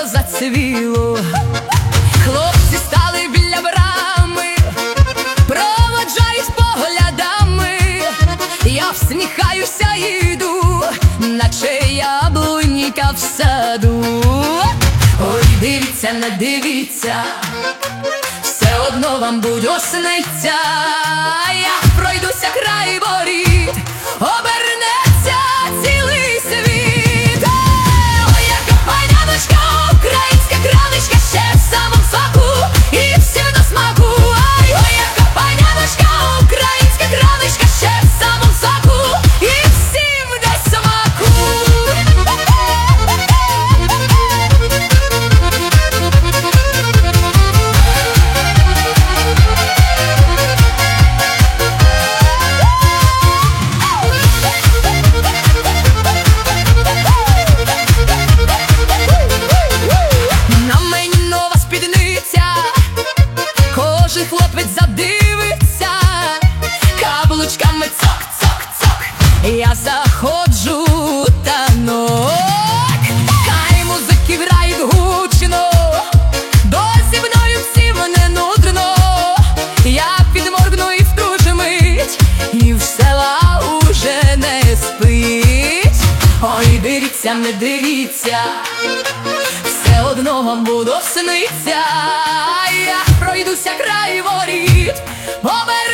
зацвіло. Хлопці стали біля брами, проводжають поглядами. Я всміхаюся і йду, наче яблуніка в саду. Ой, дивіться, не дивіться, все одно вам будь сниться. Я пройдуся край воріт, обернеться цілий світ. Ой, яка паняночка, українська кралечка, ще в самому соку і всім до смаку. Ой, яка паняночка, українська кралечка, ще в самому соку і всім до смаку. Хлопець задивиться, каблучками цок-цок-цок. Я заходжу у танок, хай музики грають гучно, до зі мною всім не нудно. Я підморгну і в ту ж мить, і в села уже не спить. Ой, дивіться, не дивіться, все одно вам буду сниться. Я пройдуся край воріт,